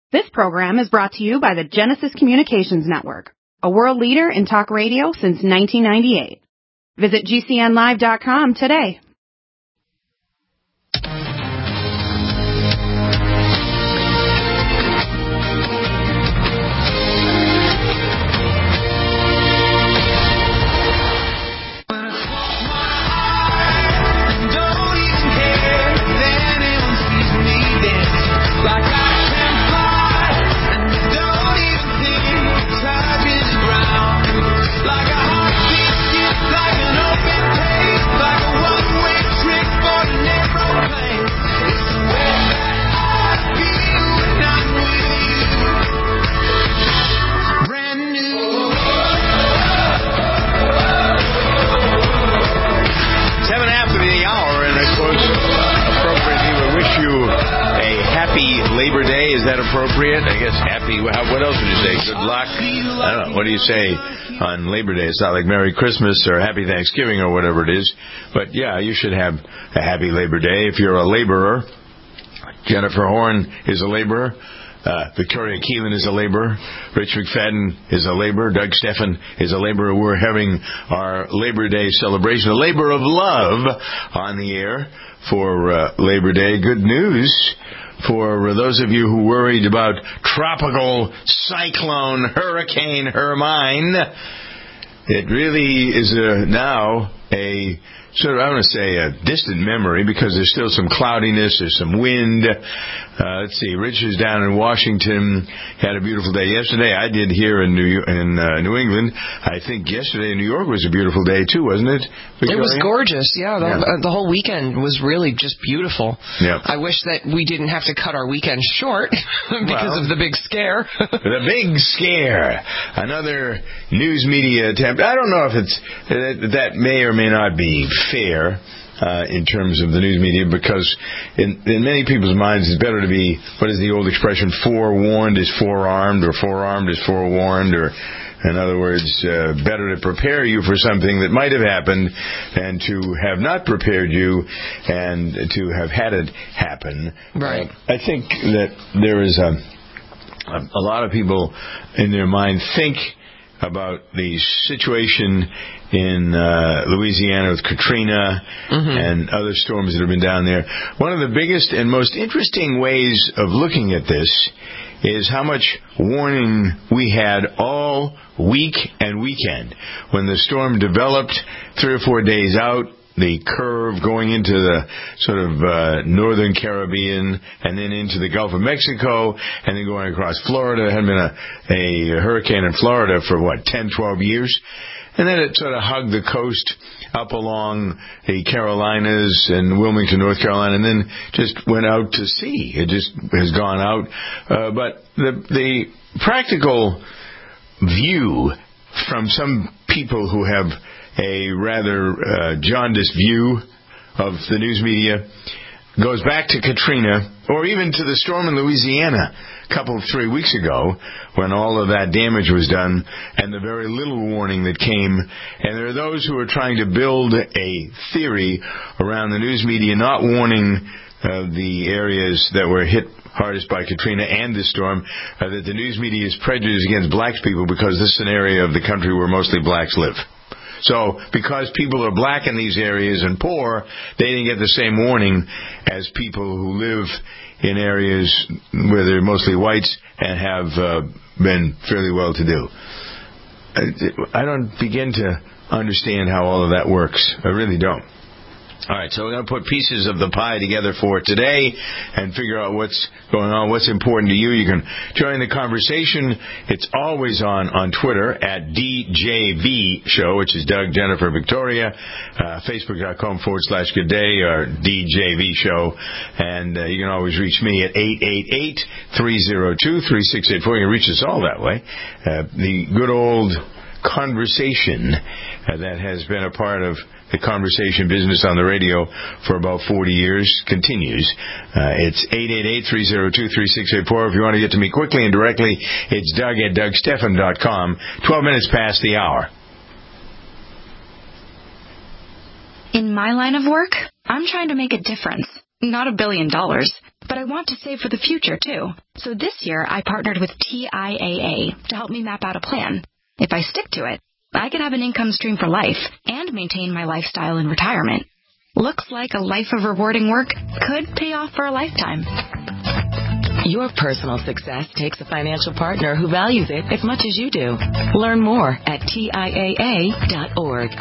This program is brought to you by the Genesis Communications Network, a world leader in talk radio since 1998. Visit GCNlive.com today. Labor Day, is that appropriate? I guess happy. What else would you say? Good luck? I don't know. What do you say on Labor Day? It's not like Merry Christmas or Happy Thanksgiving or whatever it is. But yeah, you should have a happy Labor Day if you're a laborer. Jennifer Horn is a laborer. Victoria Keelan is a laborer. Rich McFadden is a laborer. Doug Steffen is a laborer. We're having our Labor Day celebration, a labor of love, on the air for Labor Day. Good news for those of you who worried about tropical cyclone Hurricane Hermine. It really is now a sort of, I want to say, a distant memory, because there's still some cloudiness, there's some wind. Let's see, Rich is down in Washington, had a beautiful day yesterday. I did here in New England. I think yesterday in New York was a beautiful day too, wasn't it, Victoria? It was gorgeous, yeah. The whole weekend was really just beautiful. Yeah. I wish that we didn't have to cut our weekend short because of the big scare. The big scare. Another news media attempt. I don't know if that may or may not be fair in terms of the news media, because in many people's minds it's better to be, what is the old expression, forewarned is forearmed, or forearmed is forewarned, or in other words, better to prepare you for something that might have happened than to have not prepared you and to have had it happen. Right. I think that there is a lot of people in their mind think about the situation in Louisiana with Katrina and other storms that have been down there. One of the biggest and most interesting ways of looking at this is how much warning we had all week and weekend. When the storm developed 3 or 4 days out, the curve going into the sort of northern Caribbean and then into the Gulf of Mexico and then going across Florida. There hadn't been a hurricane in Florida for, 10, 12 years? And then it sort of hugged the coast up along the Carolinas and Wilmington, North Carolina, and then just went out to sea. It just has gone out. But the practical view from some people who have a rather jaundiced view of the news media goes back to Katrina, or even to the storm in Louisiana a 3 weeks ago, when all of that damage was done and the very little warning that came. And there are those who are trying to build a theory around the news media not warning the areas that were hit hardest by Katrina and this storm, that the news media is prejudiced against black people because this is an area of the country where mostly blacks live. So, because people are black in these areas and poor, they didn't get the same warning as people who live in areas where they're mostly whites and have been fairly well-to-do. I don't begin to understand how all of that works. I really don't. All right, so we're going to put pieces of the pie together for today and figure out what's going on, what's important to you. You can join the conversation. It's always on Twitter at DJV Show, which is Doug, Jennifer, Victoria, Facebook.com/Good Day or DJV Show. And you can always reach me at 888-302-3684. You can reach us all that way. The good old conversation that has been a part of the conversation business on the radio for about 40 years continues. It's 888-302-3684. If you want to get to me quickly and directly, it's Doug at DougSteffen.com. 12 minutes past the hour. In my line of work, I'm trying to make a difference. not $1 billion. But I want to save for the future, too. So this year, I partnered with TIAA to help me map out a plan. If I stick to it, I could have an income stream for life and maintain my lifestyle in retirement. Looks like a life of rewarding work could pay off for a lifetime. Your personal success takes a financial partner who values it as much as you do. Learn more at TIAA.org.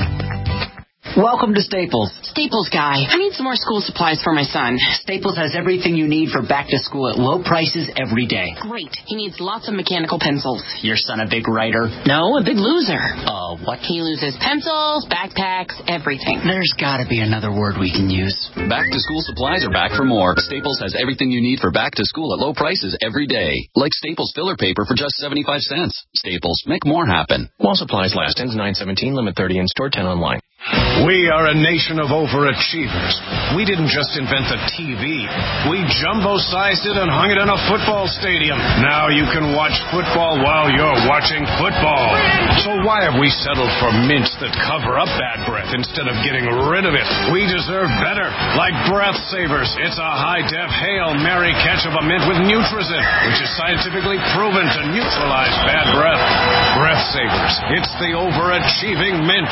Welcome to Staples. Staples guy, I need some more school supplies for my son. Staples has everything you need for back to school at low prices every day. Great. He needs lots of mechanical pencils. Your son a big writer? No, a big loser. What? He loses pencils, backpacks, everything. There's got to be another word we can use. Back to school supplies are back for more. Staples has everything you need for back to school at low prices every day. Like Staples filler paper for just 75 cents. Staples, make more happen. While supplies last. Ends 9/17, limit 30 in store, 10 online. We are a nation of overachievers. We didn't just invent the TV. We jumbo-sized it and hung it in a football stadium. Now you can watch football while you're watching football. So why have we settled for mints that cover up bad breath instead of getting rid of it? We deserve better. Like Breath Savers. It's a high-def Hail Mary catch of a mint with Nutrizin, which is scientifically proven to neutralize bad breath. Breath Savers. It's the overachieving mint.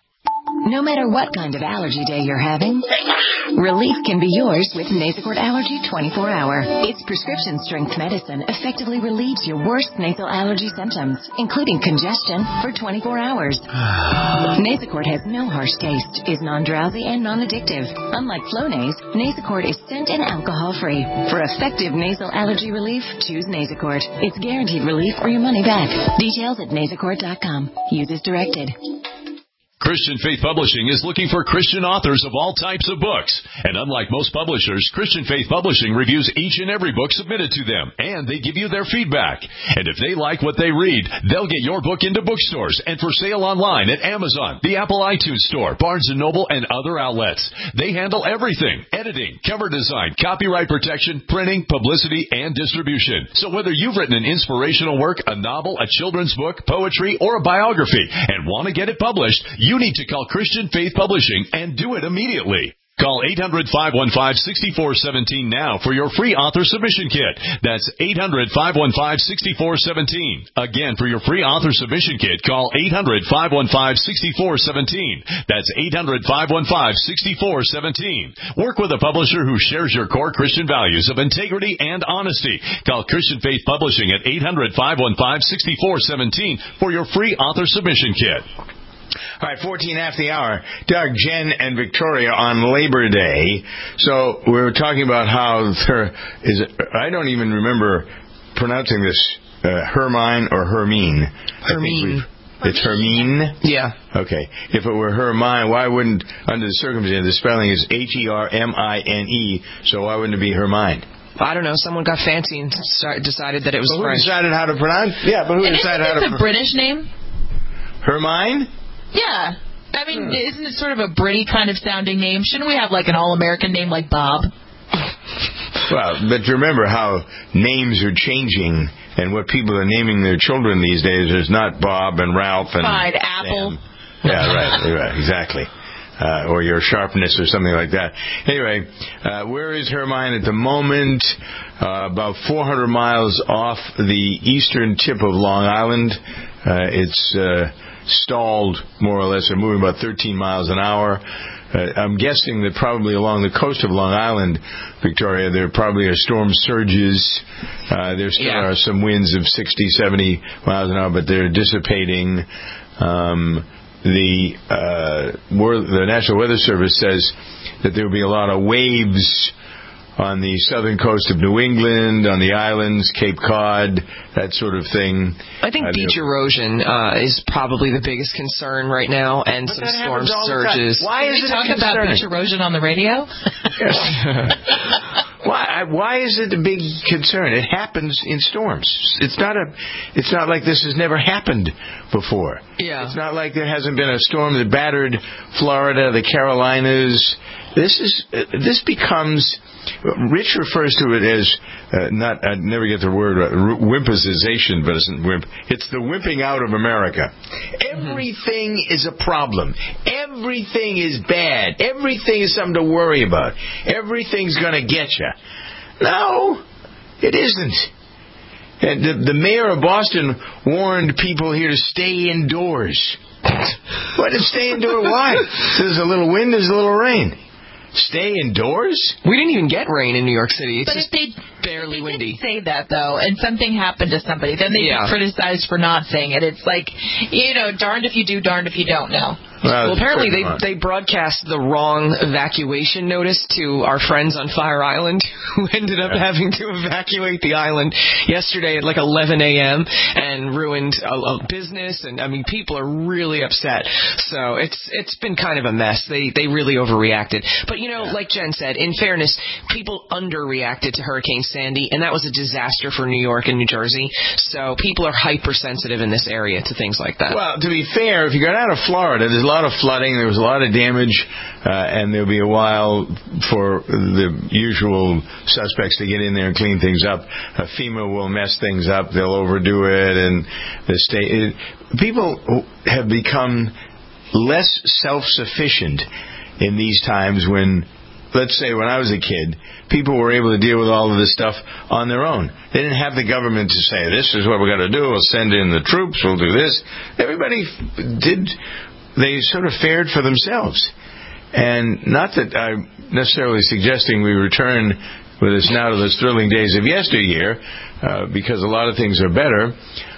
No matter what kind of allergy day you're having, relief can be yours with Nasacort Allergy 24-Hour. Its prescription-strength medicine effectively relieves your worst nasal allergy symptoms, including congestion, for 24 hours. Nasacort has no harsh taste, is non-drowsy and non-addictive. Unlike Flonase, Nasacort is scent and alcohol-free. For effective nasal allergy relief, choose Nasacort. It's guaranteed relief or your money back. Details at nasacort.com. Use as directed. Christian Faith Publishing is looking for Christian authors of all types of books. And unlike most publishers, Christian Faith Publishing reviews each and every book submitted to them, and they give you their feedback. And if they like what they read, they'll get your book into bookstores and for sale online at Amazon, the Apple iTunes Store, Barnes & Noble, and other outlets. They handle everything: editing, cover design, copyright protection, printing, publicity, and distribution. So whether you've written an inspirational work, a novel, a children's book, poetry, or a biography, and want to get it published, you need to call Christian Faith Publishing and do it immediately. Call 800-515-6417 now for your free author submission kit. That's 800-515-6417. Again, for your free author submission kit, call 800-515-6417. That's 800-515-6417. Work with a publisher who shares your core Christian values of integrity and honesty. Call Christian Faith Publishing at 800-515-6417 for your free author submission kit. All right, 14 after the hour. Doug, Jen, and Victoria on Labor Day. So we were talking about how I don't even remember pronouncing this, Hermine or Hermine. Hermine. It's Hermine? Yeah. Okay. If it were Hermine, why wouldn't, under the circumstances, the spelling is Hermine, so why wouldn't it be Hermine? I don't know. Someone got fancy and decided that it was French. Who decided how to pronounce? Yeah, but who decided how to pronounce? It's a British name. Hermine? Yeah. I mean, isn't it sort of a British kind of sounding name? Shouldn't we have like an all-American name like Bob? Well, but remember how names are changing and what people are naming their children these days is not Bob and Ralph and Fine, Apple. Sam. Yeah, right, exactly. Or your sharpness or something like that. Anyway, where is Hermine at the moment? About 400 miles off the eastern tip of Long Island. It's stalled, more or less. They're moving about 13 miles an hour. I'm guessing that probably along the coast of Long Island, Victoria, there probably are storm surges. There still are some winds of 60, 70 miles an hour, but they're dissipating. The National Weather Service says that there will be a lot of waves on the southern coast of New England, on the islands, Cape Cod, that sort of thing. I think beach erosion is probably the biggest concern right now, and some storm surges. Why is it talk about beach erosion on the radio? Why is it a big concern? It happens in storms. It's not like this has never happened before. Yeah. It's not like there hasn't been a storm that battered Florida, the Carolinas. This becomes Rich refers to it as I never get the word wimpicization, but it's wimp. It's the wimping out of America. Everything is a problem. Everything is bad. Everything is something to worry about. Everything's going to get you. No, it isn't. And the mayor of Boston warned people here to stay indoors. What is stay indoors? Why? There's a little wind, there's a little rain. Stay indoors? We didn't even get rain in New York City. It's but just barely windy. Say that, though, and something happened to somebody, then they'd be criticized for not saying it. It's like, darned if you do, darned if you don't know. Well, apparently they broadcast the wrong evacuation notice to our friends on Fire Island, who ended up having to evacuate the island yesterday at like 11 a.m. and ruined a business. And, people are really upset. So it's been kind of a mess. They really overreacted. But, like Jen said, in fairness, people underreacted to Hurricane Sandy, and that was a disaster for New York and New Jersey. So people are hypersensitive in this area to things like that. Well, to be fair, if you got out of Florida, there's a lot of flooding, there was a lot of damage, and there'll be a while for the usual suspects to get in there and clean things up. FEMA will mess things up, they'll overdo it, and the state... People have become less self-sufficient in these times when, let's say when I was a kid, people were able to deal with all of this stuff on their own. They didn't have the government to say, this is what we're going to do, we'll send in the troops, we'll do this. Everybody they sort of fared for themselves. And not that I'm necessarily suggesting we return with us now to those thrilling days of yesteryear, because a lot of things are better.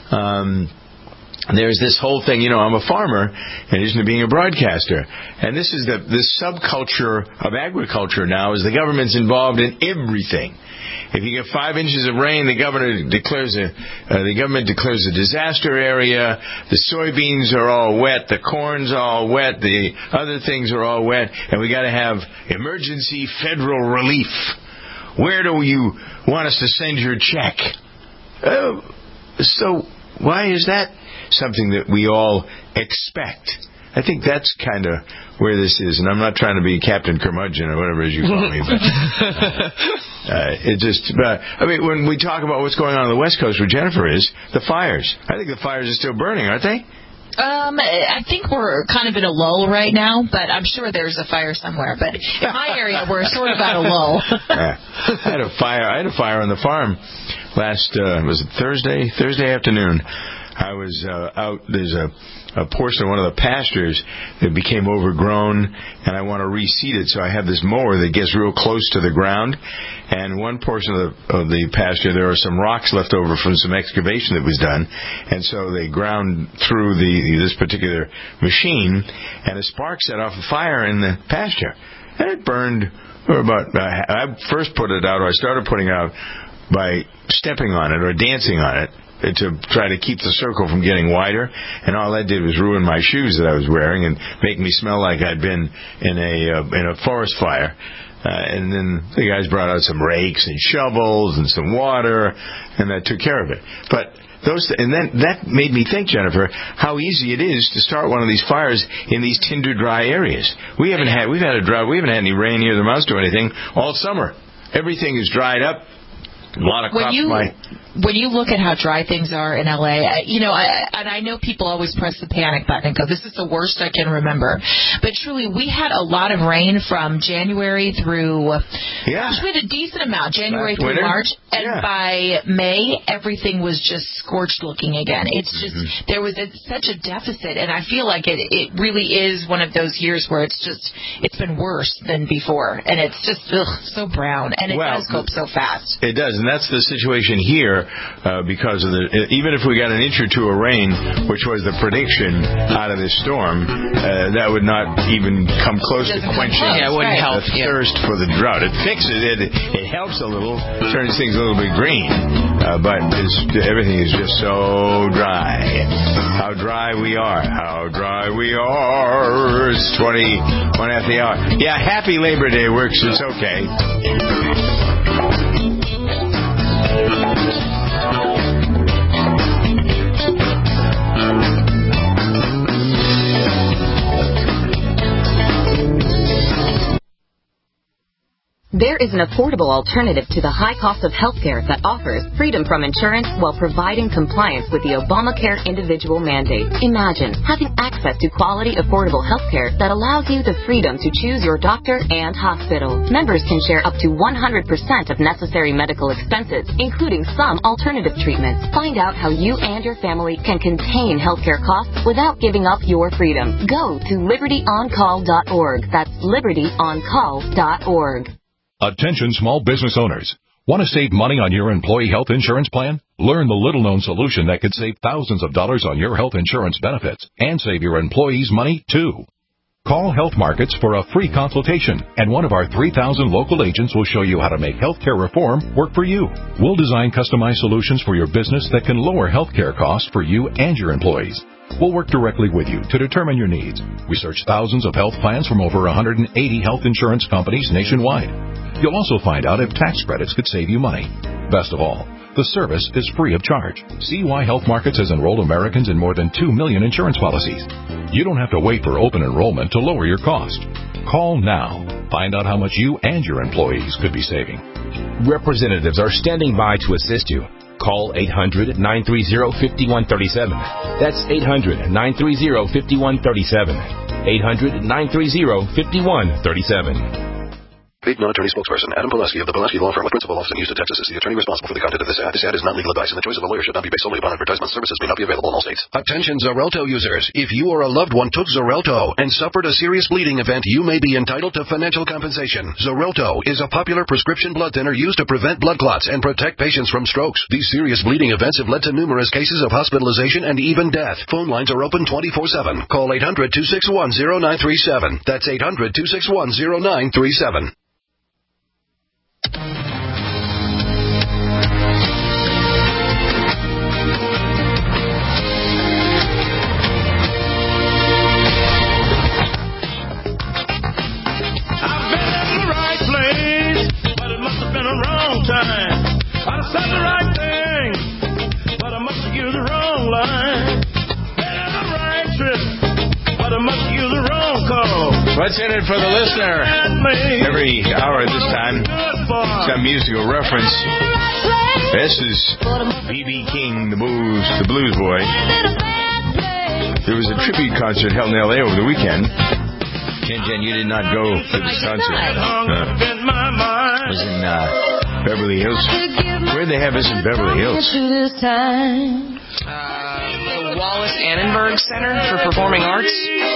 There's this whole thing, I'm a farmer in addition to being a broadcaster. And this is this subculture of agriculture now is the government's involved in everything. If you get 5 inches of rain, the government declares a disaster area. The soybeans are all wet. The corn's all wet. The other things are all wet. And we got to have emergency federal relief. Where do you want us to send your check? So why is that something that we all expect? I think that's kind of where this is, and I'm not trying to be Captain Curmudgeon or whatever it is you call me, but when we talk about what's going on the West Coast, where Jennifer is, the fires. I think the fires are still burning, aren't they? I think we're kind of in a lull right now, but I'm sure there's a fire somewhere. But in my area, we're sort of at a lull. I had a fire on the farm last was it Thursday afternoon. I was out. There's a portion of one of the pastures that became overgrown, and I want to reseed it. So I have this mower that gets real close to the ground. And one portion of the pasture, there are some rocks left over from some excavation that was done, and so they ground through this particular machine, and a spark set off a fire in the pasture, and it burned. I first put it out, or I started putting it out by stepping on it or dancing on it, to try to keep the circle from getting wider, and all that did was ruin my shoes that I was wearing and make me smell like I'd been in a forest fire. And then the guys brought out some rakes and shovels and some water, and that took care of it. But that made me think, Jennifer, how easy it is to start one of these fires in these tinder dry areas. We've had a drought. We haven't had any rain here that amounts to anything all summer. Everything is dried up. A lot of crops. When you look at how dry things are in L.A., I know people always press the panic button and go, this is the worst I can remember. But truly, we had a lot of rain from January through, we had a decent amount, January through March. And by May, everything was just scorched looking again. It's just, there was such a deficit. And I feel like it really is one of those years where it's been worse than before. And it's just so brown. And it does go up so fast. It does. And that's the situation here. Because of even if we got an inch or two of rain, which was the prediction out of this storm, that would not even come close to quenching the thirst for the drought. It fixes it. It helps a little, turns things a little bit green, but everything is just so dry. How dry we are. How dry we are. It's 21 after the hour. Yeah, happy Labor Day works. It's okay. There is an affordable alternative to the high cost of healthcare that offers freedom from insurance while providing compliance with the Obamacare individual mandate. Imagine having access to quality, affordable healthcare that allows you the freedom to choose your doctor and hospital. Members can share up to 100% of necessary medical expenses, including some alternative treatments. Find out how you and your family can contain healthcare costs without giving up your freedom. Go to libertyoncall.org. That's libertyoncall.org. Attention small business owners. Want to save money on your employee health insurance plan? Learn the little-known solution that could save thousands of dollars on your health insurance benefits and save your employees money, too. Call Health Markets for a free consultation, and one of our 3,000 local agents will show you how to make healthcare reform work for you. We'll design customized solutions for your business that can lower healthcare costs for you and your employees. We'll work directly with you to determine your needs. We search thousands of health plans from over 180 health insurance companies nationwide. You'll also find out if tax credits could save you money. Best of all, the service is free of charge. See why Health Markets has enrolled Americans in more than 2 million insurance policies. You don't have to wait for open enrollment to lower your cost. Call now. Find out how much you and your employees could be saving. Representatives are standing by to assist you. Call 800-930-5137. That's 800-930-5137. 800-930-5137. Paid non-attorney spokesperson Adam Pulaski of the Pulaski Law Firm with principal office in Houston, Texas is the attorney responsible for the content of this ad. This ad is not legal advice, and the choice of a lawyer should not be based solely upon advertisement. Services may not be available in all states. Attention Xarelto users. If you or a loved one took Xarelto and suffered a serious bleeding event, you may be entitled to financial compensation. Xarelto is a popular prescription blood thinner used to prevent blood clots and protect patients from strokes. These serious bleeding events have led to numerous cases of hospitalization and even death. Phone lines are open 24/7. Call 800-261-0937. That's 800-261-0937. What's in it for the listener? Every hour at this time, some musical reference. This is B.B. King, the blues boy. There was a tribute concert held in L.A. over the weekend. Jen, you did not go to this concert. It was in Beverly Hills. Where did they have this in Beverly Hills? The Wallace Annenberg Center for Performing Arts.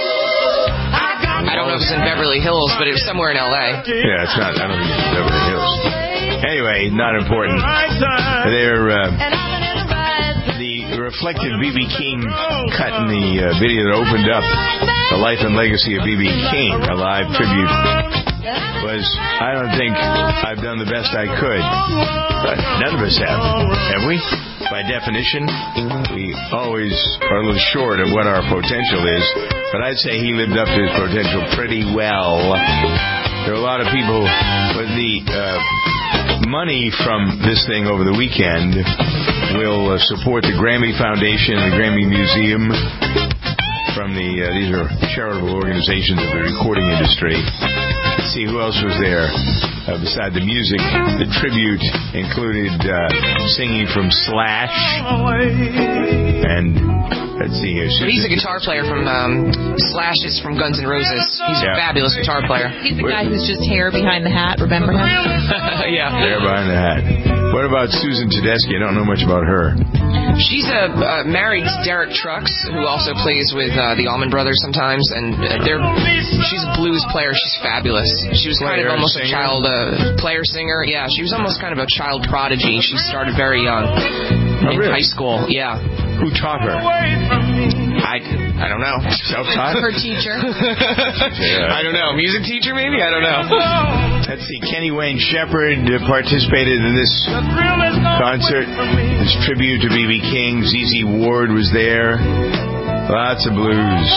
I don't know if it's in Beverly Hills, but it was somewhere in L.A. Yeah, it's not. I don't think it's in Beverly Hills. Anyway, not important. They're the reflective B.B. King cut in the video that opened up the life and legacy of B.B. King, a live tribute, was, I don't think I've done the best I could. But none of us have we? By definition, we always are a little short of what our potential is. But I'd say he lived up to his potential pretty well. There are a lot of people with the money from this thing over the weekend will support the Grammy Foundation and the Grammy Museum. From these are charitable organizations of the recording industry. Let's see who else was there beside the music. The tribute included singing from Slash, and let's see here. He's a guitar player from Slash is from Guns N' Roses. He's a fabulous guitar player. He's the guy who's just hair behind the hat. Remember him? Yeah, hair behind the hat. What about Susan Tedeschi? I don't know much about her. She's married to Derek Trucks, who also plays with the Allman Brothers sometimes, and she's a blues player. She's fabulous. She was kind of almost a child player-singer. Yeah, she was almost kind of a child prodigy. She started very young in high school. Yeah. Who taught her? I don't know. Self-taught? Her teacher. I don't know. Music teacher, maybe? I don't know. Let's see. Kenny Wayne Shepherd participated in this concert. This tribute to B.B. King. ZZ Ward was there. Lots of blues.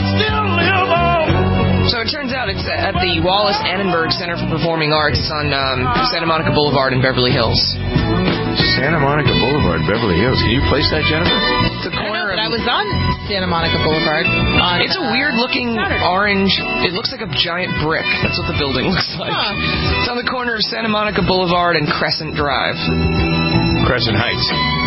So it turns out it's at the Wallace Annenberg Center for Performing Arts. It's on Santa Monica Boulevard in Beverly Hills. Santa Monica Boulevard. Boulevard, Beverly Hills. Can you place that, Jennifer? The corner I was on Santa Monica Boulevard. It's a weird-looking orange. It looks like a giant brick. That's what the building looks like. It's on the corner of Santa Monica Boulevard and Crescent Drive. Crescent Heights.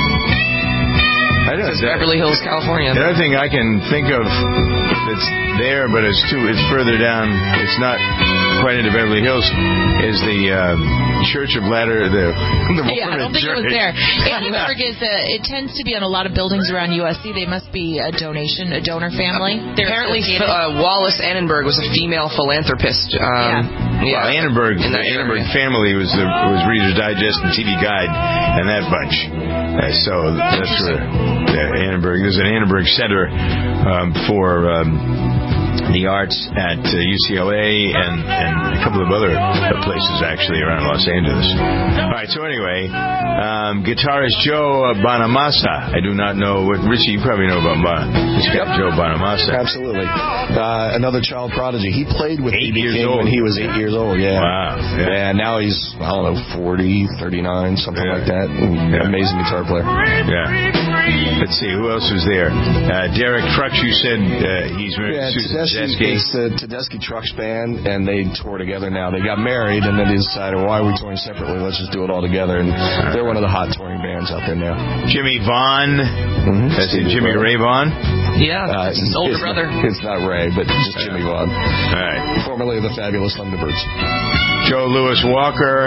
It's Beverly Hills, California. The other thing I can think of that's there, but it's further down. It's not quite into Beverly Hills. Is the Church of Latter? I don't think it was there. Annenberg it tends to be on a lot of buildings around USC. They must be a donor family. Apparently, Wallace Annenberg was a female philanthropist. Well, Annenberg, the Annenberg family was Reader's Digest and TV Guide and that bunch. So that's where Annenberg. There's an Annenberg Center for the arts at UCLA and a couple of other places actually around Los Angeles. All right. So anyway, guitarist Joe Bonamassa. I do not know what Richie. You probably know about Joe Bonamassa. Absolutely. Another child prodigy. He played with B.B. King when he was 8 years old. Yeah. Wow. Yeah. Now he's 40, 39, something like that. Amazing guitar player. Yeah. Let's see who else was there. Derek Trucks. You said he's Tedeschi. It's the Tedeschi Trucks Band, and they tour together now. They got married, and then they decided, why are we touring separately? Let's just do it all together. And they're one of the hot touring bands out there now. Jimmy Vaughn. That's Jimmy Ray Vaughn? Yeah, it's his older brother. It's not Ray, but just Jimmy Vaughn. All right. Formerly of the Fabulous Thunderbirds. Joe Louis Walker.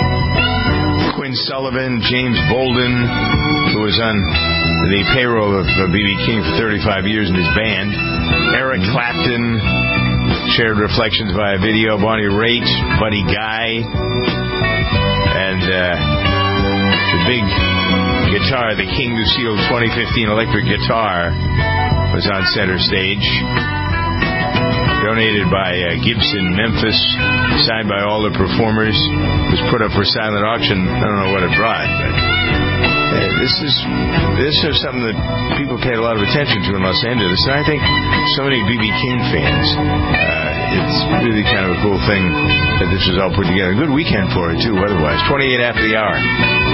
Quinn Sullivan. James Bolden, who was on the payroll of B.B. King for 35 years in his band. Eric Clapton shared reflections via video. Bonnie Raitt, Buddy Guy, and the big guitar, the King Lucille 2015 electric guitar, was on center stage. Donated by Gibson Memphis, signed by all the performers, was put up for silent auction. I don't know what it brought, but this is something that people paid a lot of attention to in Los Angeles, and I think so many B.B. King fans. It's really kind of a cool thing that this was all put together. A good weekend for it, too, weather-wise. 28 after the hour.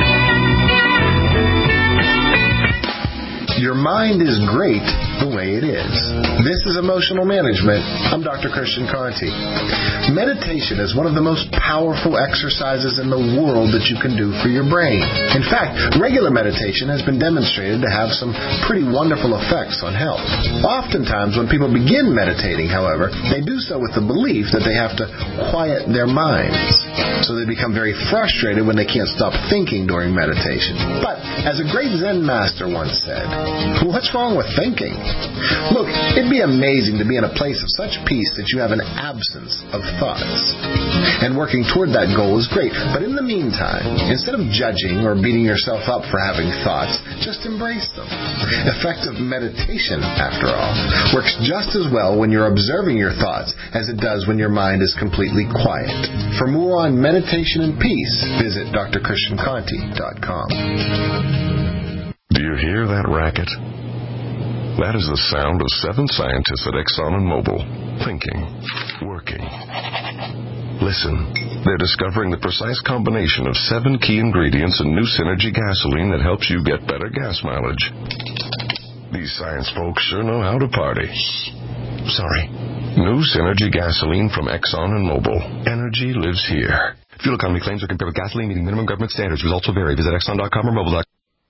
Your mind is great the way it is. This is Emotional Management. I'm Dr. Christian Conti. Meditation is one of the most powerful exercises in the world that you can do for your brain. In fact, regular meditation has been demonstrated to have some pretty wonderful effects on health. Oftentimes, when people begin meditating, however, they do so with the belief that they have to quiet their minds. So they become very frustrated when they can't stop thinking during meditation. But, as a great Zen master once said, what's wrong with thinking? Look, it'd be amazing to be in a place of such peace that you have an absence of thoughts. And working toward that goal is great. But in the meantime, instead of judging or beating yourself up for having thoughts, just embrace them. Effective meditation, after all, works just as well when you're observing your thoughts as it does when your mind is completely quiet. For more on meditation and peace, visit drchristianconti.com. Do you hear that racket? That is the sound of 7 scientists at Exxon and Mobil, thinking, working. Listen, they're discovering the precise combination of 7 key ingredients in new Synergy gasoline that helps you get better gas mileage. These science folks sure know how to party. Sorry. New Synergy gasoline from Exxon and Mobil. Energy lives here. Fuel economy claims are compared with gasoline meeting minimum government standards. Results will vary. Visit Exxon.com or Mobil.com.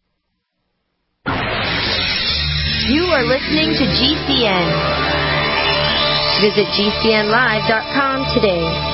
You are listening to GCN. Visit GCNlive.com today.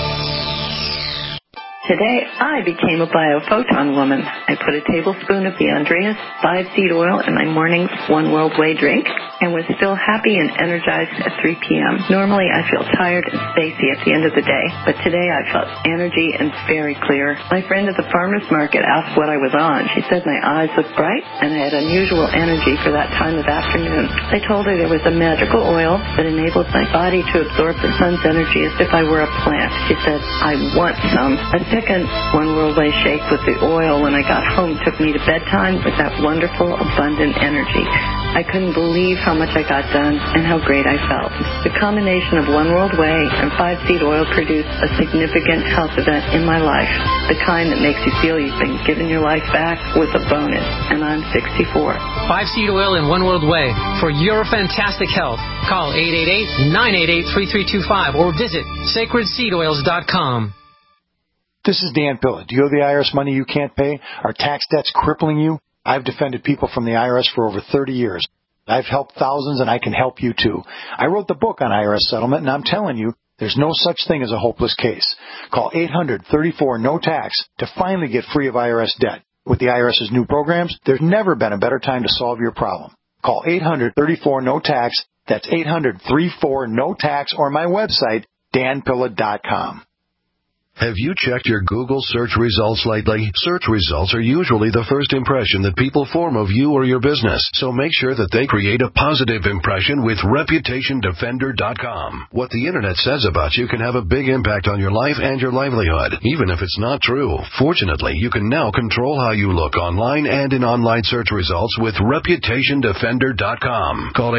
Today, I became a biophoton woman. I put a tablespoon of the Andreas 5-seed oil in my morning One World Way drink and was still happy and energized at 3 p.m. Normally, I feel tired and spacey at the end of the day, but today I felt energy and very clear. My friend at the farmer's market asked what I was on. She said my eyes looked bright and I had unusual energy for that time of afternoon. I told her there was a magical oil that enabled my body to absorb the sun's energy as if I were a plant. She said, I want some. A second One World Way shake with the oil when I got home took me to bedtime with that wonderful, abundant energy. I couldn't believe how much I got done and how great I felt. The combination of One World Way and 5-Seed Oil produced a significant health event in my life, the kind that makes you feel you've been given your life back with a bonus, and I'm 64. 5-Seed Oil and One World Way. For your fantastic health, call 888-988-3325 or visit sacredseedoils.com. This is Dan Pilla. Do you owe the IRS money you can't pay? Are tax debts crippling you? I've defended people from the IRS for over 30 years. I've helped thousands, and I can help you, too. I wrote the book on IRS settlement, and I'm telling you, there's no such thing as a hopeless case. Call 800-34-NO-TAX to finally get free of IRS debt. With the IRS's new programs, there's never been a better time to solve your problem. Call 800-34-NO-TAX. That's 800-34-NO-TAX, or my website, danpilla.com. Have you checked your Google search results lately? Search results are usually the first impression that people form of you or your business, so make sure that they create a positive impression with ReputationDefender.com. What the Internet says about you can have a big impact on your life and your livelihood, even if it's not true. Fortunately, you can now control how you look online and in online search results with ReputationDefender.com. Call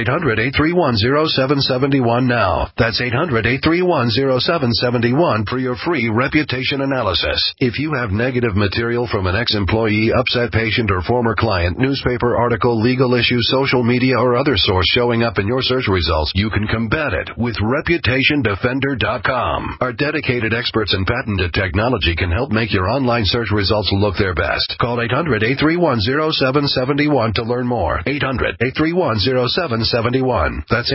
800-831-0771 now. That's 800-831-0771 for your free reputation analysis. If you have negative material from an ex-employee, upset patient, or former client, newspaper article, legal issue, social media, or other source showing up in your search results, you can combat it with ReputationDefender.com. Our dedicated experts in patented technology can help make your online search results look their best. Call 800-831-0771 to learn more. 800-831-0771. That's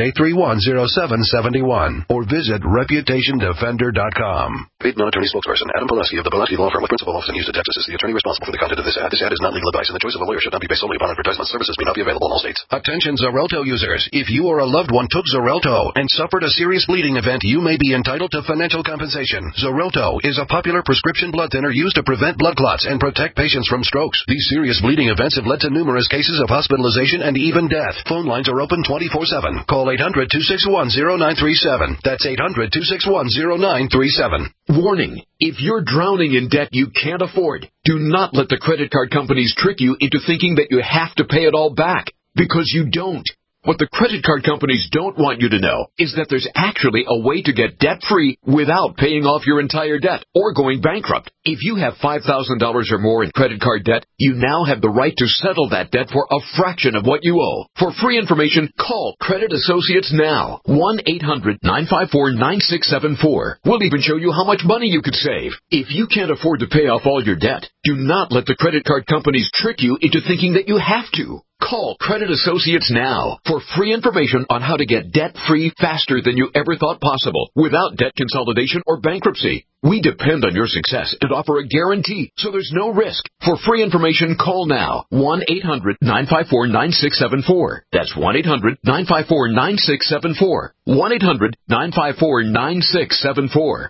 800-831-0771. Or visit ReputationDefender.com. Paid non-attorney spokesperson Adam Pulaski of the Pulaski Law Firm with principal office in Houston, Texas, is the attorney responsible for the content of this ad. This ad is not legal advice, and the choice of a lawyer should not be based solely upon advertisement. Services may not be available in all states. Attention Xarelto users. If you or a loved one took Xarelto and suffered a serious bleeding event, you may be entitled to financial compensation. Xarelto is a popular prescription blood thinner used to prevent blood clots and protect patients from strokes. These serious bleeding events have led to numerous cases of hospitalization and even death. Phone lines are open 24/7. Call 800-261-0937. That's 800-261-0937. Warning. If you're drowning in debt you can't afford, do not let the credit card companies trick you into thinking that you have to pay it all back, because you don't. What the credit card companies don't want you to know is that there's actually a way to get debt-free without paying off your entire debt or going bankrupt. If you have $5,000 or more in credit card debt, you now have the right to settle that debt for a fraction of what you owe. For free information, call Credit Associates now. 1-800-954-9674. We'll even show you how much money you could save. If you can't afford to pay off all your debt, do not let the credit card companies trick you into thinking that you have to. Call Credit Associates now for free information on how to get debt-free faster than you ever thought possible without debt consolidation or bankruptcy. We depend on your success and offer a guarantee, so there's no risk. For free information, call now. 1-800-954-9674. That's 1-800-954-9674. 1-800-954-9674.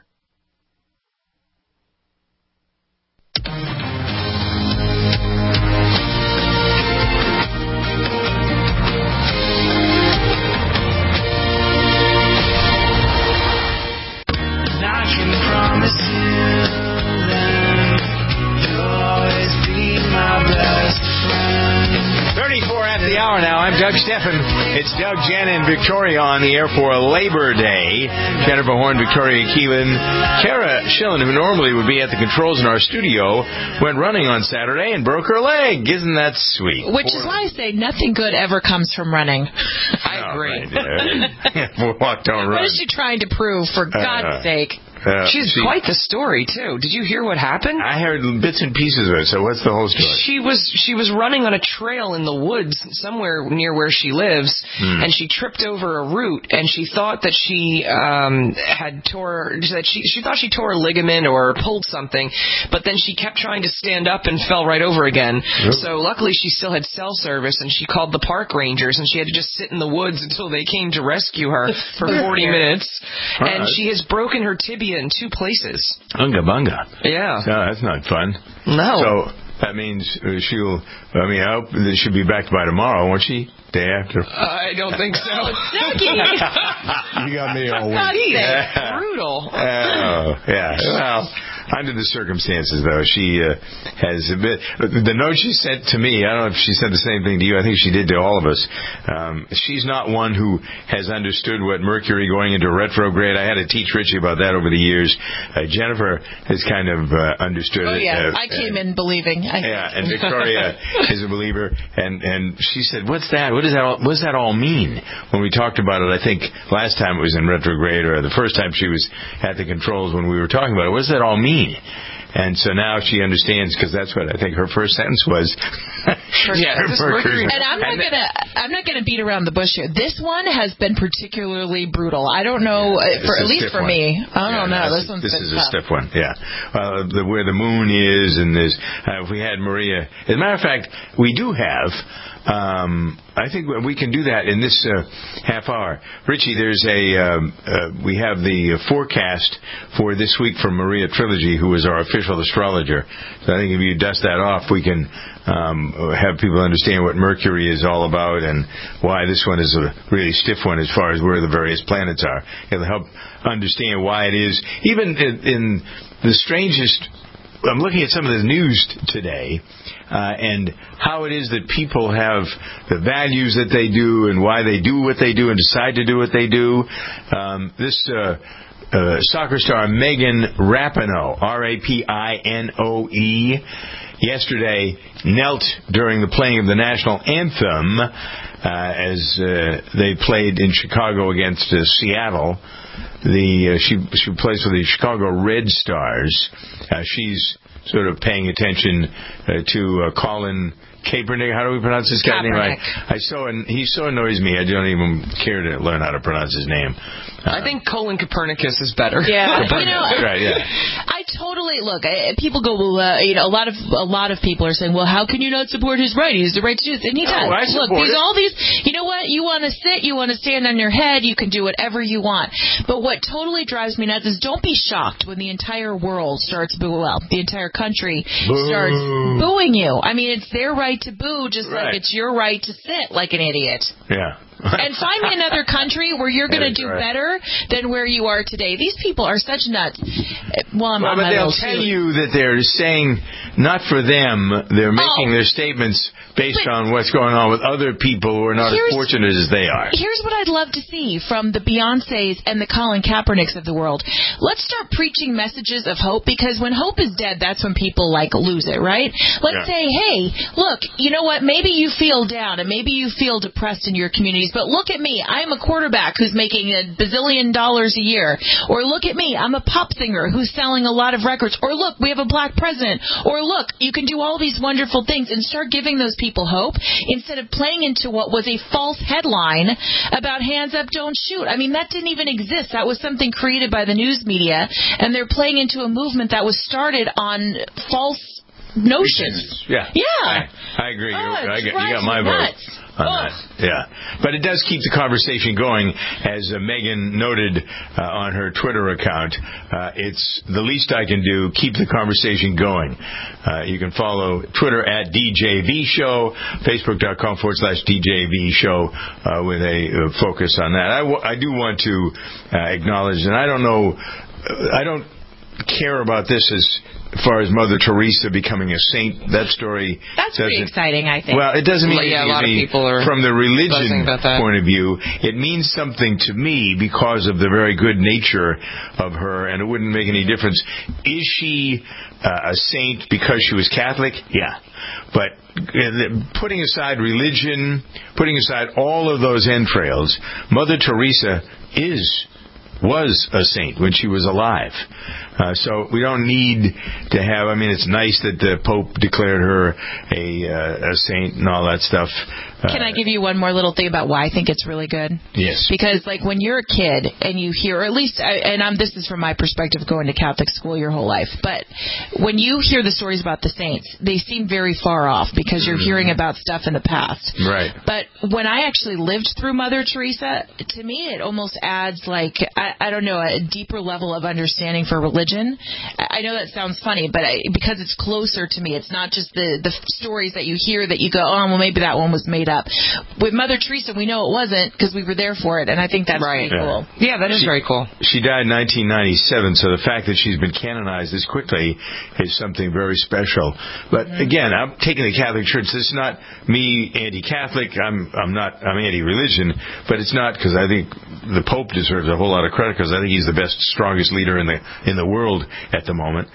Promise you then you'll always be my best friend. 34 at the hour now. I'm Doug Steffen. It's Doug, Jen, and Victoria on the air for Labor Day. Jennifer Horn, Victoria Keelan, Kara Schillen, who normally would be at the controls in our studio, went running on Saturday and broke her leg. Isn't that sweet? Which is why I say nothing good ever comes from running. I agree. Walk, don't run. What is she trying to prove, for God's sake? She's quite the story too. Did you hear what happened? I heard bits and pieces of it. So what's the whole story? She was running on a trail in the woods somewhere near where she lives, and she tripped over a root, and she thought that she thought she tore a ligament or pulled something, but then she kept trying to stand up and fell right over again. Yep. So luckily she still had cell service, and she called the park rangers, and she had to just sit in the woods until they came to rescue her for 40 minutes. And she has broken her tibia in 2 places. Unga bunga. Yeah. No, that's not fun. No. So that means I hope that she'll be back by tomorrow, won't she? Day after. I don't think so. You got me all week. Brutal. Oh, yeah. Well, under the circumstances, though, she has a bit. The note she sent to me, I don't know if she said the same thing to you. I think she did to all of us. She's not one who has understood what Mercury going into retrograde. I had to teach Richie about that over the years. Jennifer has kind of understood it. Oh, yeah. I came in believing. And Victoria is a believer. And she said, what's that? What does that all mean? When we talked about it, I think last time it was in retrograde, or the first time she was at the controls when we were talking about it. What does that all mean? And so now she understands, because that's what I think her first sentence was. Mercury. And I'm not gonna beat around the bush here. This one has been particularly brutal. I don't know, at least for me. I don't know. This is a stiff one. Yeah. Where the moon is, and there's if we had Maria. As a matter of fact, we do have. I think we can do that in this half hour. Richie, there's we have the forecast for this week from Maria Trilogy, who is our official astrologer. So I think if you dust that off, we can have people understand what Mercury is all about and why this one is a really stiff one as far as where the various planets are. It'll help understand why it is. Even in the strangest, I'm looking at some of the news today, and how it is that people have the values that they do and why they do what they do and decide to do what they do. This soccer star Megan Rapinoe, Rapinoe, yesterday knelt during the playing of the national anthem as they played in Chicago against Seattle. She plays for the Chicago Red Stars. She's sort of paying attention to Colin Kaepernick. How do we pronounce this guy's name? He so annoys me. I don't even care to learn how to pronounce his name. I think Colin Copernicus is better. Yeah, right. Yeah. I totally look. People go, well, a lot of people are saying, well, how can you not support his right? He has the right to do this, and he does. Look, all these. You know what? You want to sit, you want to stand on your head, you can do whatever you want. But what totally drives me nuts is don't be shocked when the entire world starts the entire country starts booing you. I mean, it's their right to boo, just like it's your right to sit like an idiot. Yeah. And find me another country where you're going to do better than where you are today. These people are such nuts. But they'll tell you that they're saying not for them. They're making their statements based on what's going on with other people who are not as fortunate as they are. Here's what I'd love to see from the Beyoncés and the Colin Kaepernicks of the world. Let's start preaching messages of hope, because when hope is dead, that's when people lose it, right? Let's say, hey, look, you know what? Maybe you feel down and maybe you feel depressed in your communities, but look at me. I'm a quarterback who's making $1 bazillion a year. Or look at me. I'm a pop singer who's selling a lot of records. Or look, we have a black president. Or look, you can do all these wonderful things, and start giving those people hope instead of playing into what was a false headline about hands up, don't shoot. I mean, that didn't even exist. That was something created by the news media, and they're playing into a movement that was started on false notions. Yeah. I agree. You got my vote on that. Yeah. But it does keep the conversation going, as Megan noted on her Twitter account. It's the least I can do. Keep the conversation going. You can follow Twitter at DJV Show, Facebook.com/DJV Show with a focus on that. I do want to acknowledge, and I don't care about this as far as Mother Teresa becoming a saint. That story that's pretty exciting, I think. Well, it doesn't mean a lot of people are from the religion point of view. It means something to me because of the very good nature of her, and it wouldn't make any difference. Is she a saint because she was Catholic? Yeah. But putting aside religion, putting aside all of those entrails, Mother Teresa was a saint when she was alive. So we don't need to have, it's nice that the Pope declared her a saint and all that stuff. Can I give you one more little thing about why I think it's really good? Yes. Because, when you're a kid and you hear, or at least, this is from my perspective going to Catholic school your whole life, but when you hear the stories about the saints, they seem very far off because you're hearing about stuff in the past. Right. But when I actually lived through Mother Teresa, to me it almost adds, I don't know, a deeper level of understanding for religion religion. I know that sounds funny, but because it's closer to me, it's not just the stories that you hear that you go, oh, well, maybe that one was made up. With Mother Teresa, we know it wasn't because we were there for it, and I think that's pretty cool. Yeah, that is very cool. She died in 1997, so the fact that she's been canonized this quickly is something very special. But again, I'm taking the Catholic Church. This is not me anti-Catholic. I'm anti-religion, but it's not because I think the Pope deserves a whole lot of credit because I think he's the best, strongest leader in the world at the moment.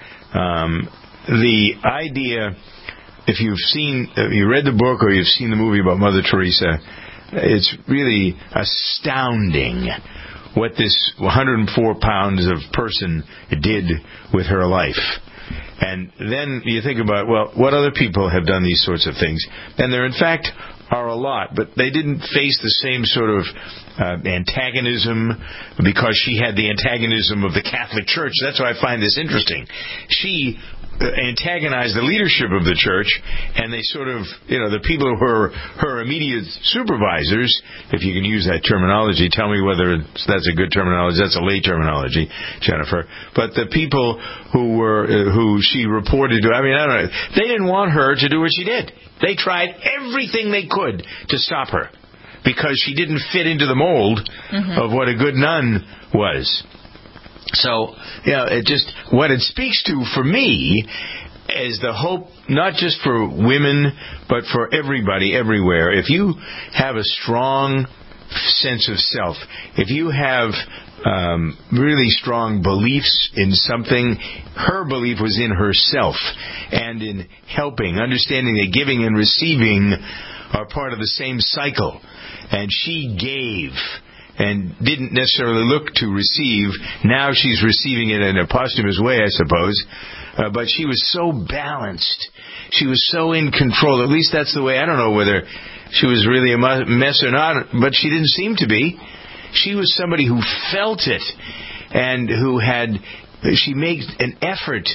The idea, if you read the book or you've seen the movie about Mother Teresa, it's really astounding what this 104 pounds of person did with her life. And then you think about, well, what other people have done these sorts of things? And there, in fact, are a lot, but they didn't face the same sort of antagonism because she had the antagonism of the Catholic Church. That's why I find this interesting. She antagonized the leadership of the church, and they sort of, the people who were her immediate supervisors, if you can use that terminology, tell me whether that's a good terminology. That's a lay terminology, Jennifer. But the people who she reported to, I don't know, they didn't want her to do what she did. They tried everything they could to stop her because she didn't fit into the mold of what a good nun was. So, what it speaks to for me is the hope, not just for women, but for everybody, everywhere. If you have a strong sense of self, if you have really strong beliefs in something, her belief was in herself and in helping, understanding that giving and receiving are part of the same cycle. And she gave and didn't necessarily look to receive. Now she's receiving it in a posthumous way, I suppose. But she was so balanced. She was so in control. At least that's the way. I don't know whether she was really a mess or not, but she didn't seem to be. She was somebody who felt it and she made an effort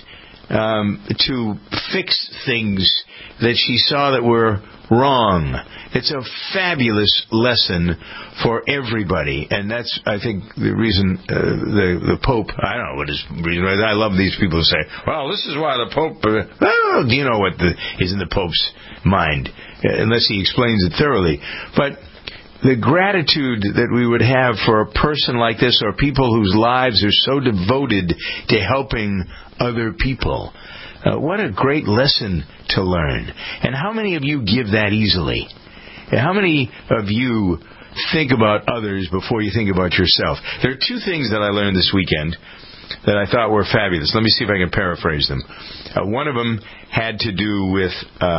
to fix things that she saw that were wrong. It's a fabulous lesson for everybody, and that's, I think, the reason the Pope, I don't know what his reason is. I love these people who say, well, this is why the Pope, do you know what is in the Pope's mind, unless he explains it thoroughly. But the gratitude that we would have for a person like this, or people whose lives are so devoted to helping other people, what a great lesson to learn. And how many of you give that easily? How many of you think about others before you think about yourself? There are two things that I learned this weekend that I thought were fabulous. Let me see if I can paraphrase them. One of them had to do with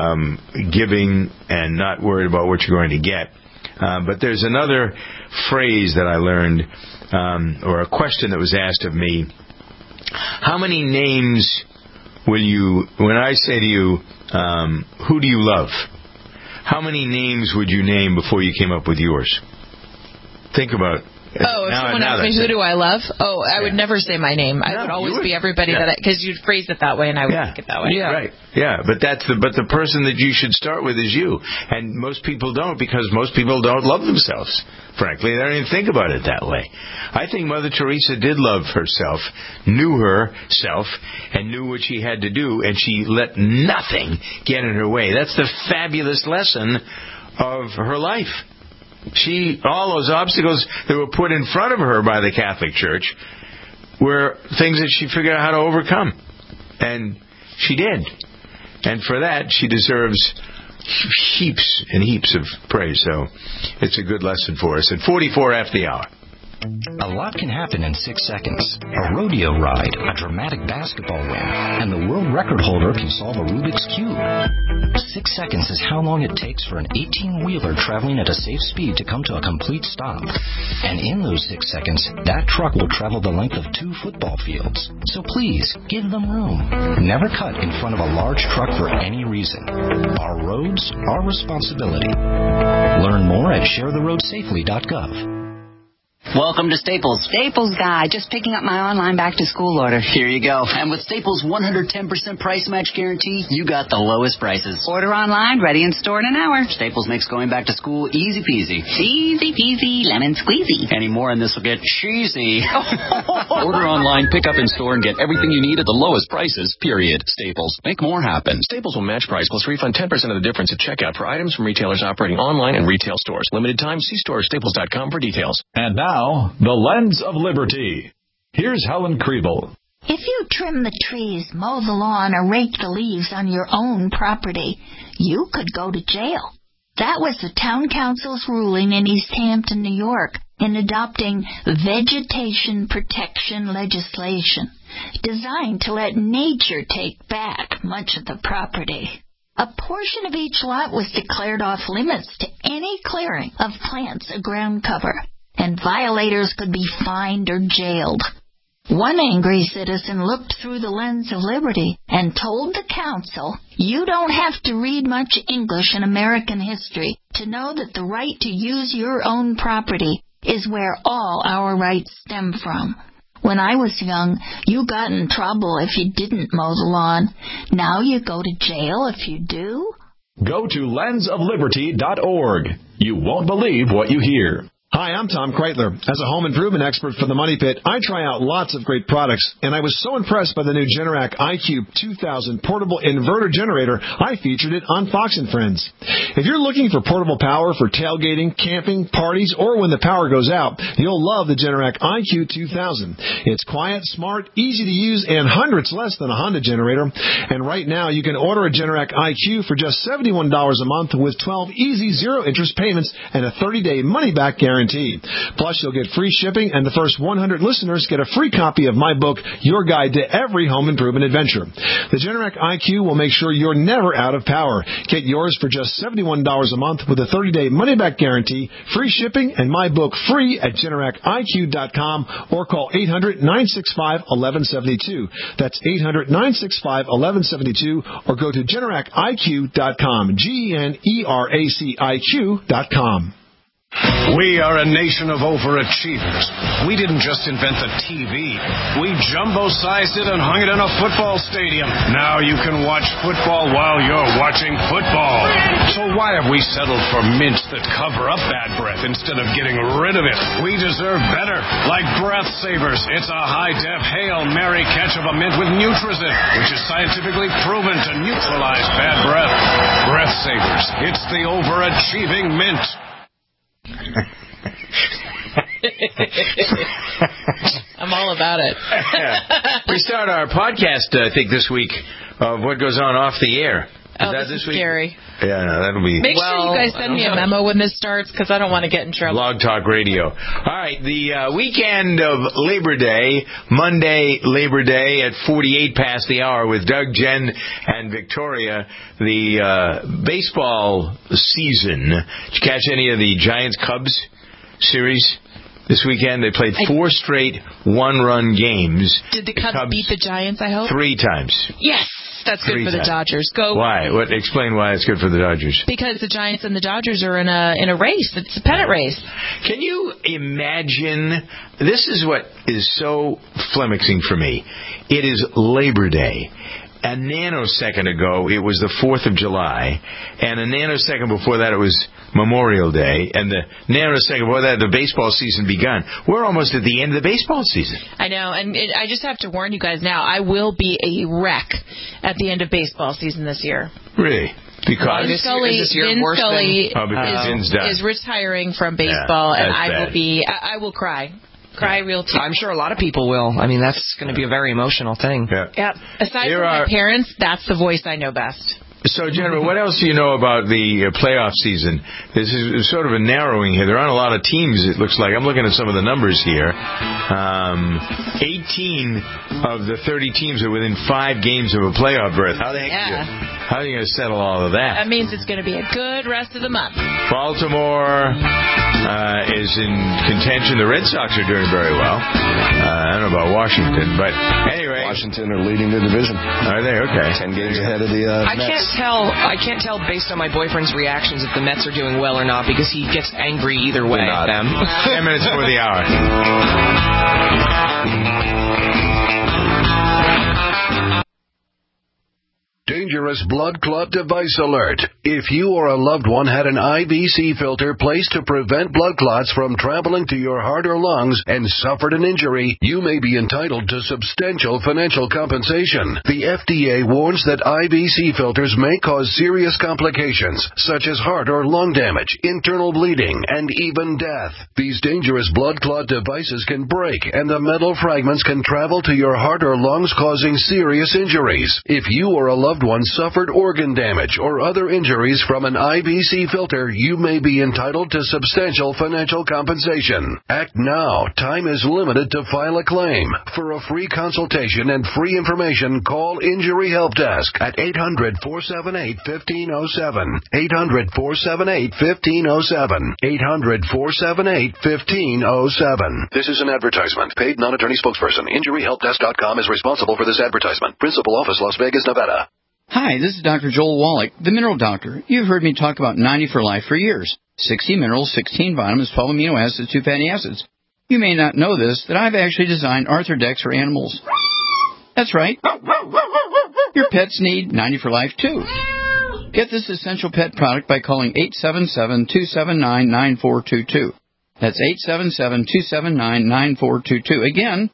giving and not worried about what you're going to get. But there's another phrase that I learned, or a question that was asked of me. How many names will you, when I say to you, who do you love? How many names would you name before you came up with yours? Think about it. If someone asked me, who do I love? I would never say my name. I would always be everybody because you'd phrase it that way, and I would think it that way. Yeah, right. Yeah, but the person that you should start with is you. And most people don't, because most people don't love themselves. Frankly, they don't even think about it that way. I think Mother Teresa did love herself, knew herself, and knew what she had to do, and she let nothing get in her way. That's the fabulous lesson of her life. All those obstacles that were put in front of her by the Catholic Church were things that she figured out how to overcome. And she did. And for that, she deserves heaps and heaps of praise. So it's a good lesson for us. At 44 after the hour. A lot can happen in 6 seconds. A rodeo ride, a dramatic basketball win, and the world record holder can solve a Rubik's Cube. 6 seconds is how long it takes for an 18-wheeler traveling at a safe speed to come to a complete stop. And in those 6 seconds, that truck will travel the length of 2 football fields. So please, give them room. Never cut in front of a large truck for any reason. Our roads, our responsibility. Learn more at sharetheroadsafely.gov. Welcome to Staples. Staples guy, just picking up my online back-to-school order. Here you go. And with Staples' 110% price match guarantee, you got the lowest prices. Order online, ready in store in an hour. Staples makes going back to school easy peasy. Easy peasy, lemon squeezy. Any more and this will get cheesy. Order online, pick up in store, and get everything you need at the lowest prices, period. Staples. Make more happen. Staples will match price plus refund 10% of the difference at checkout for items from retailers operating online and retail stores. Limited time. See store at staples.com for details. And now, the Lens of Liberty. Here's Helen Kriebel. If you trim the trees, mow the lawn, or rake the leaves on your own property, you could go to jail. That was the town council's ruling in East Hampton, New York, in adopting vegetation protection legislation designed to let nature take back much of the property. A portion of each lot was declared off limits to any clearing of plants or ground cover, and violators could be fined or jailed. One angry citizen looked through the lens of liberty and told the council, "You don't have to read much English in American history to know that the right to use your own property is where all our rights stem from. When I was young, you got in trouble if you didn't mow the lawn. Now you go to jail if you do?" Go to lensofliberty.org. You won't believe what you hear. Hi, I'm Tom Kreitler. As a home improvement expert for the Money Pit, I try out lots of great products, and I was so impressed by the new Generac iCube 2000 portable inverter generator, I featured it on Fox & Friends. If you're looking for portable power for tailgating, camping, parties, or when the power goes out, you'll love the Generac iCube 2000. It's quiet, smart, easy to use, and hundreds less than a Honda generator. And right now, you can order a Generac iCube for just $71 a month with 12 easy zero-interest payments and a 30-day money-back guarantee. Plus, you'll get free shipping, and the first 100 listeners get a free copy of my book, Your Guide to Every Home Improvement Adventure. The Generac iQ will make sure you're never out of power. Get yours for just $71 a month with a 30-day money-back guarantee, free shipping, and my book free at GeneracIQ.com or call 800-965-1172. That's 800-965-1172 or go to GeneracIQ.com, GENERACIQ.com. We are a nation of overachievers. We didn't just invent the TV. We jumbo-sized it and hung it in a football stadium. Now you can watch football while you're watching football. So why have we settled for mints that cover up bad breath instead of getting rid of it? We deserve better, like Breath Savers. It's a high-def Hail Mary catch of a mint with Nutrizin, which is scientifically proven to neutralize bad breath. Breath Savers. It's the overachieving mint. I'm all about it. We start our podcast, I think, this week of what goes on off the air. Oh, this is scary. Yeah, no, that'll be... Make sure you guys send me a memo when this starts, because I don't want to get in trouble. Blog Talk Radio. All right, the weekend of Labor Day, Monday, Labor Day at 48 past the hour with Doug, Jen, and Victoria. The baseball season. Did you catch any of the Giants-Cubs series? This weekend, they played 4 straight one-run games. Did the Cubs beat the Giants, I hope? 3 times. Yes! That's good for the Dodgers. Go. Why? Explain why it's good for the Dodgers. Because the Giants and the Dodgers are in a race. It's a pennant race. Can you imagine? This is what is so flummoxing for me. It is Labor Day. A nanosecond ago, it was the 4th of July, and a nanosecond before that, it was Memorial Day, and the nanosecond before that, the baseball season begun. We're almost at the end of the baseball season. I know, and I just have to warn you guys now, I will be a wreck at the end of baseball season this year. Really? Because Vin Scully is retiring from baseball, and I will cry. Cry real tears. I'm sure a lot of people will. I mean, that's going to be a very emotional thing. Yeah. Yep. Aside from my parents, that's the voice I know best. So, Jennifer, what else do you know about the playoff season? This is sort of a narrowing here. There aren't a lot of teams, it looks like. I'm looking at some of the numbers here. 18 of the 30 teams are within 5 games of a playoff berth. How the heck How are you going to settle all of that? That means it's going to be a good rest of the month. Baltimore is in contention. The Red Sox are doing very well. I don't know about Washington, but anyway. Washington are leading the division. Are they? Okay. 10 games ahead of the I Mets. can't tell based on my boyfriend's reactions if the Mets are doing well or not, because he gets angry either way at them. 10 minutes before the hour. Dangerous blood clot device alert. If you or a loved one had an IVC filter placed to prevent blood clots from traveling to your heart or lungs and suffered an injury, you may be entitled to substantial financial compensation. The FDA warns that IVC filters may cause serious complications, such as heart or lung damage, internal bleeding, and even death. These dangerous blood clot devices can break, and the metal fragments can travel to your heart or lungs, causing serious injuries. If you or a loved one suffered organ damage or other injuries from an IVC filter, you may be entitled to substantial financial compensation. Act now. Time is limited to file a claim. For a free consultation and free information, call Injury Help Desk at 800-478-1507. 800-478-1507. 800-478-1507. This is an advertisement. Paid non-attorney spokesperson. InjuryHelpDesk.com is responsible for this advertisement. Principal office, Las Vegas, Nevada. Hi, this is Dr. Joel Wallach, the Mineral Doctor. You've heard me talk about 90 for Life for years. 60 minerals, 16 vitamins, 12 amino acids, 2 fatty acids. You may not know this, that I've actually designed Arthrodex for animals. That's right. Your pets need 90 for Life, too. Get this essential pet product by calling 877-279-9422. That's 877-279-9422. Again,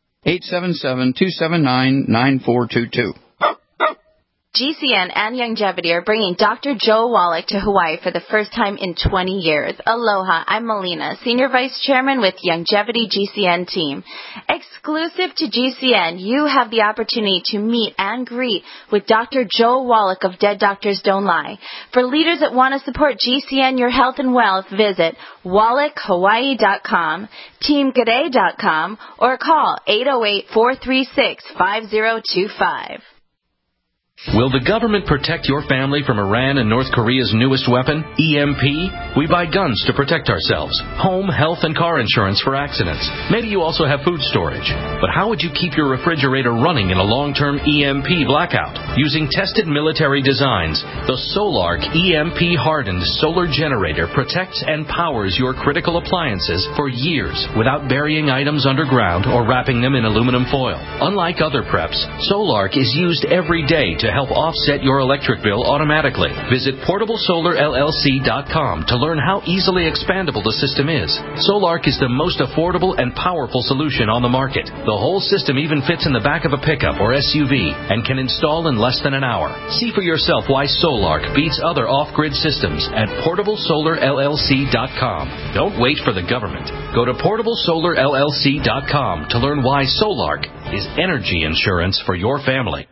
877-279-9422. GCN and Youngevity are bringing Dr. Joe Wallach to Hawaii for the first time in 20 years. Aloha, I'm Melina, Senior Vice Chairman with Youngevity GCN team. Exclusive to GCN, you have the opportunity to meet and greet with Dr. Joe Wallach of Dead Doctors Don't Lie. For leaders that want to support GCN, your health and wealth, visit wallachhawaii.com, teamg'day.com, or call 808-436-5025. Will the government protect your family from Iran and North Korea's newest weapon, EMP? We buy guns to protect ourselves, home, health, and car insurance for accidents. Maybe you also have food storage. But how would you keep your refrigerator running in a long-term EMP blackout? Using tested military designs, the Solark EMP-hardened solar generator protects and powers your critical appliances for years without burying items underground or wrapping them in aluminum foil. Unlike other preps, Solark is used every day to help offset your electric bill automatically. Visit PortableSolarLLC.com to learn how easily expandable the system is. Solark is the most affordable and powerful solution on the market. The whole system even fits in the back of a pickup or SUV and can install in less than an hour. See for yourself why Solark beats other off-grid systems at PortableSolarLLC.com. Don't wait for the government. Go to PortableSolarLLC.com to learn why Solark is energy insurance for your family.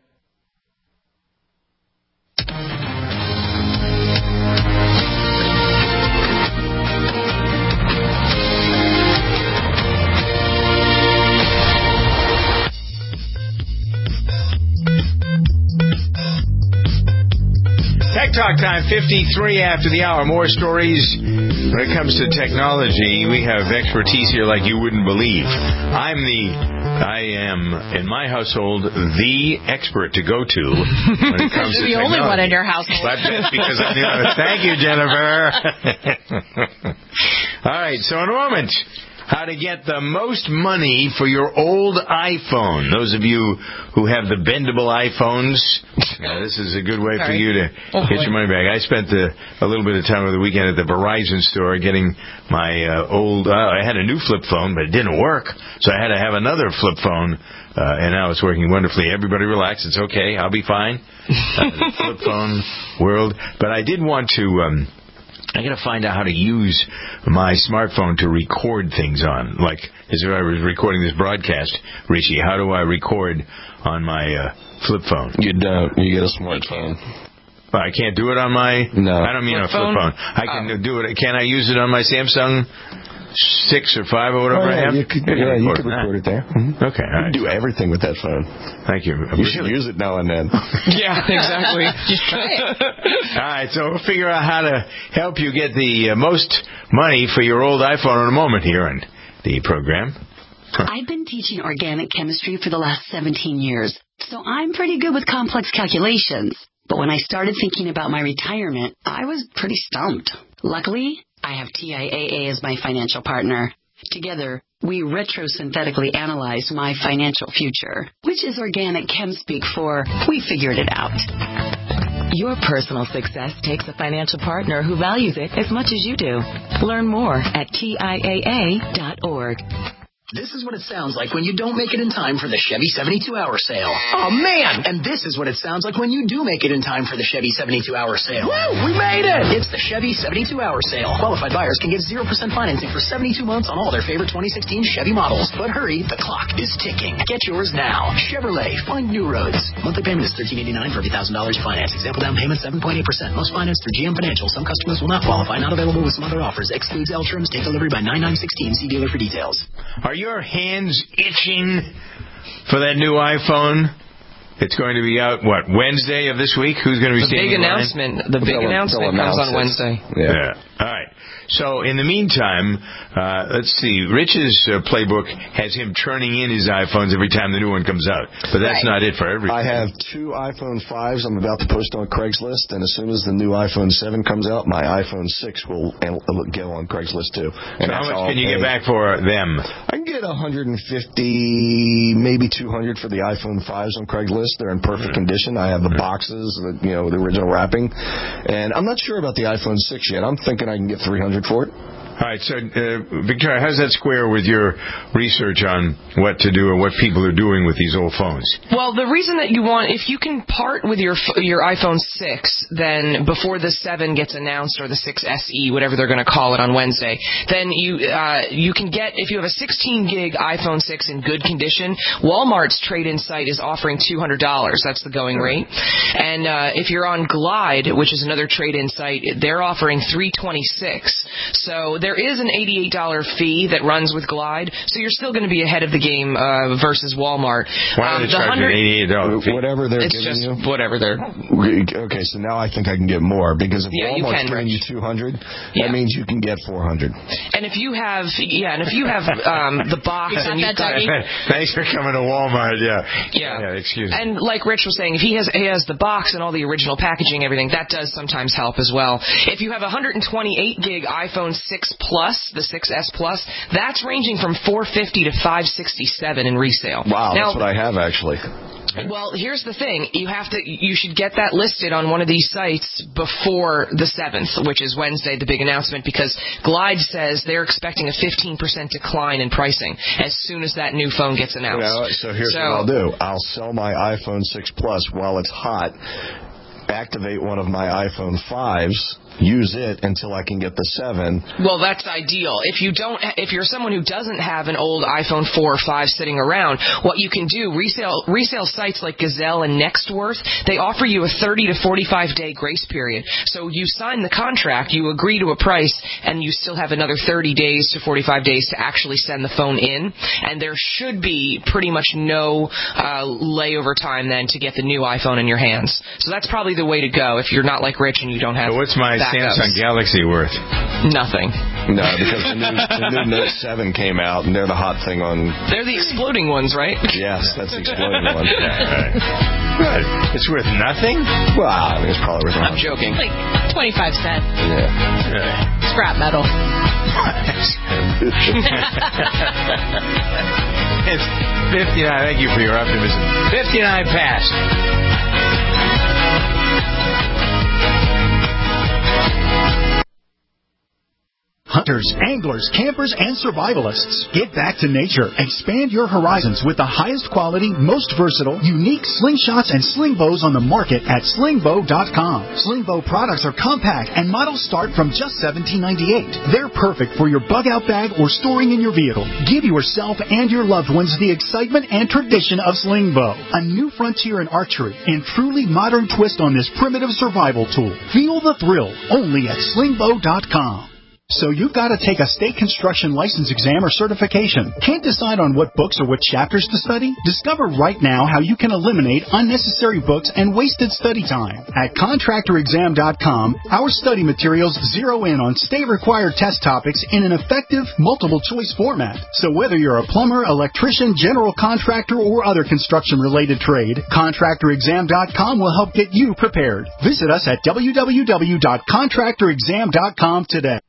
Tech Talk time, 53 after the hour. More stories when it comes to technology. We have expertise here like you wouldn't believe. I am, in my household, the expert to go to when it comes to the technology. only one in your household. But that's because I'm the other. Thank you, Jennifer. All right, so in a moment, how to get the most money for your old iPhone. Those of you who have the bendable iPhones, this is a good way for you to get your money back. I spent a little bit of time over the weekend at the Verizon store getting my old... I had a new flip phone, but it didn't work, so I had to have another flip phone, and now it's working wonderfully. Everybody relax. It's okay. I'll be fine. The flip phone world. But I did want to... I got to find out how to use my smartphone to record things on. Like, as if I was recording this broadcast, Rishi, how do I record on my flip phone? You don't. You get a smartphone. Well, I can't do it on my... No. I don't mean flip a flip phone. I can do it. Can I use it on my Samsung 6 or 5 or whatever I have? You could record it there. Mm-hmm. Okay, all right. You can do everything with that phone. Thank you. You should use it now and then. Yeah, exactly. Just try it. All right, so we'll figure out how to help you get the most money for your old iPhone in a moment here on the program. I've been teaching organic chemistry for the last 17 years, so I'm pretty good with complex calculations. But when I started thinking about my retirement, I was pretty stumped. Luckily, I have TIAA as my financial partner. Together, we retrosynthetically analyze my financial future, which is organic chem speak for we figured it out. Your personal success takes a financial partner who values it as much as you do. Learn more at TIAA.org. This is what it sounds like when you don't make it in time for the Chevy 72-hour sale. Oh, man! And this is what it sounds like when you do make it in time for the Chevy 72-hour sale. Woo! We made it! It's the Chevy 72-hour sale. Qualified buyers can get 0% financing for 72 months on all their favorite 2016 Chevy models. But hurry, the clock is ticking. Get yours now. Chevrolet, find new roads. Monthly payment is $1,389 for every $1,000 finance. Example down payment 7.8%. Most financed through GM Financial. Some customers will not qualify. Not available with some other offers. Excludes L trims. Take delivery by 9/9/16. See dealer for details. Are your hands itching for that new iPhone? It's going to be out, Wednesday of this week? Who's going to be standing in line? The big announcement comes on Wednesday. Yeah. All right. So, in the meantime, let's see. Rich's playbook has him turning in his iPhones every time the new one comes out. But that's not it for everything. I have 2 iPhone 5s I'm about to post on Craigslist, and as soon as the new iPhone 7 comes out, my iPhone 6 will go on Craigslist, too. And so how much can you get back for them? I can get $150, maybe $200 for the iPhone 5s on Craigslist. They're in perfect condition. I have the boxes, the original wrapping. And I'm not sure about the iPhone 6 yet. I'm thinking I can get $300 for it. All right, so, Victoria, how does that square with your research on what to do or what people are doing with these old phones? Well, the reason that you want, if you can part with your iPhone 6, then before the 7 gets announced, or the 6 SE, whatever they're going to call it on Wednesday, then you can get, if you have a 16-gig iPhone 6 in good condition, Walmart's trade-in site is offering $200. That's the going rate. And if you're on Glide, which is another trade-in site, they're offering $326. So there is an $88 fee that runs with Glide, so you're still going to be ahead of the game versus Walmart. Why are they charging $88 fee? Whatever they're giving you? Whatever they're... Okay, so now I think I can get more, because if Walmart's giving you $200, that means you can get $400. And if you have, the box and you've got... Thanks for coming to Walmart, yeah, excuse me. And like Rich was saying, if he has the box and all the original packaging, everything, that does sometimes help as well. If you have a 128-gig iPhone 6 Plus, the 6S Plus, that's ranging from $450 to $567 in resale. Wow, now, that's what I have, actually. Well, here's the thing. You should get that listed on one of these sites before the 7th, which is Wednesday, the big announcement, because Glide says they're expecting a 15% decline in pricing as soon as that new phone gets announced. So here's what I'll do. I'll sell my iPhone 6 Plus while it's hot, activate one of my iPhone 5s, use it until I can get the 7. Well, that's ideal. If you're someone who doesn't have an old iPhone 4 or 5 sitting around, what you can do, resale sites like Gazelle and Nextworth, they offer you a 30 to 45 day grace period. So you sign the contract, you agree to a price, and you still have another 30 days to 45 days to actually send the phone in. And there should be pretty much no layover time then to get the new iPhone in your hands. So that's probably the way to go if you're not like Rich and you don't have. So what's my Samsung Galaxy worth? Nothing. No, because the new Note 7 came out, and they're the hot thing on... They're the exploding ones, right? Yes, that's the exploding one. Right. It's worth nothing? Well, I mean, it's probably worth I'm joking. Like 25 cents. Yeah. Really? Scrap metal. It's 59. Thank you for your optimism. 59 past. Hunters, anglers, campers, and survivalists. Get back to nature. Expand your horizons with the highest quality, most versatile, unique slingshots and sling bows on the market at slingbow.com. Slingbow products are compact and models start from just $17.98. They're perfect for your bug-out bag or storing in your vehicle. Give yourself and your loved ones the excitement and tradition of Slingbow. A new frontier in archery and truly modern twist on this primitive survival tool. Feel the thrill only at slingbow.com. So you've got to take a state construction license exam or certification. Can't decide on what books or what chapters to study? Discover right now how you can eliminate unnecessary books and wasted study time. At contractorexam.com, our study materials zero in on state-required test topics in an effective, multiple-choice format. So whether you're a plumber, electrician, general contractor, or other construction-related trade, contractorexam.com will help get you prepared. Visit us at www.contractorexam.com today.